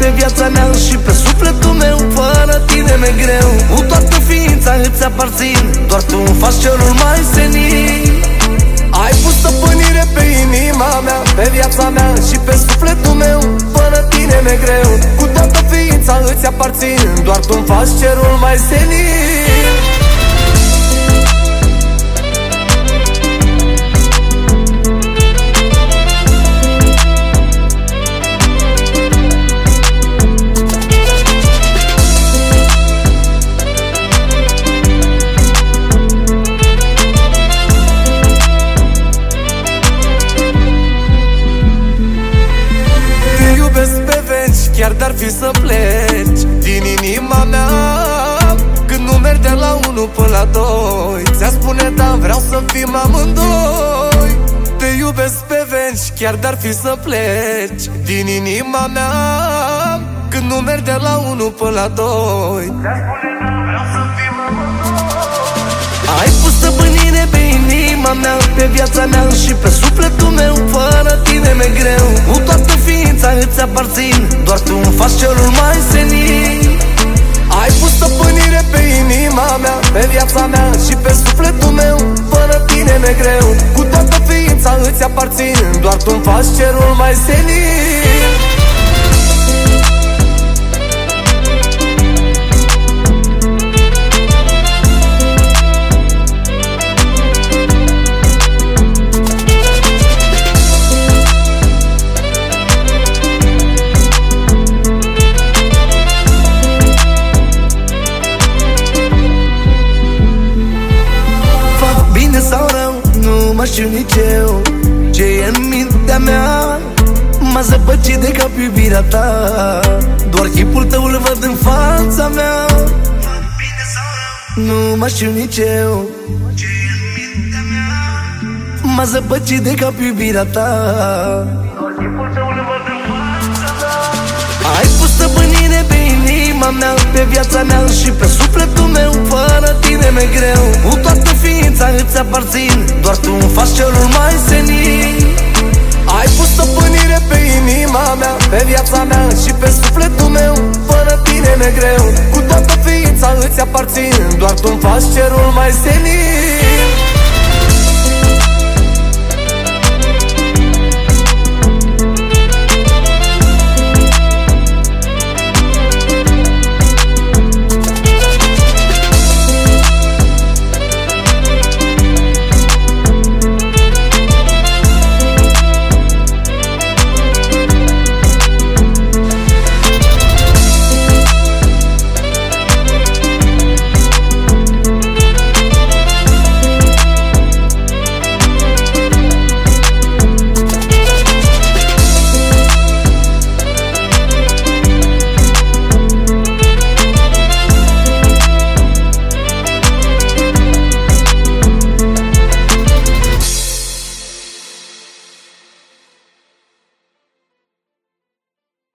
pe viața mea și pe sufletul meu. Fără tine mi-e greu, cu toată ființa îți aparțin, doar tu îmi faci cerul mai senin. Ai pus stăpânire pe inima mea, pe viața mea și pe sufletul meu. Fără tine mi-e greu, cu toată ființa îți aparțin, doar tu îmi faci cerul mai senin. Chiar dar fi să pleci din inima mea, când nu merg de la 1 până la 2, ți-a spune da, vreau să fim amândoi. Te iubesc pe veci, chiar dar fi să pleci din inima mea, când nu merg de la 1 până la 2, ți-a spune da, vreau să fim amândoi. Ai pus stăpânire pe inima mea, pe viața mea și pe sufletul meu. Fără tine mi-e greu, cu toată ființa îți aparțin, doar tu îmi faci cerul mai senin. Ai pus stăpânire pe inima mea, pe viața mea și pe sufletul meu. Fără tine mi-e greu, cu toată ființa îți aparțin, doar tu îmi faci cerul mai senin. Sau rău, nu mă știu nici eu ce e în mintea mea. M-a zăpăcit de cap iubirea ta, doar chipul tău îl văd în fața mea. Nu mă știu nici eu ce e în mintea mea. M-a zăpăcit de cap iubirea ta, doar chipul tău îl văd în fața mea. Ai pus stăpânire pe inima mea, pe viața mea și pe sufletul meu. Fără tine mi-e greu, cu toată ființa îți aparțin, doar tu îmi faci cerul mai senin. Ai pus stăpânire pe inima mea, pe viața mea și pe sufletul meu. Fără tine mi-e greu, cu toată ființa îți aparțin, doar tu îmi faci cerul mai senin.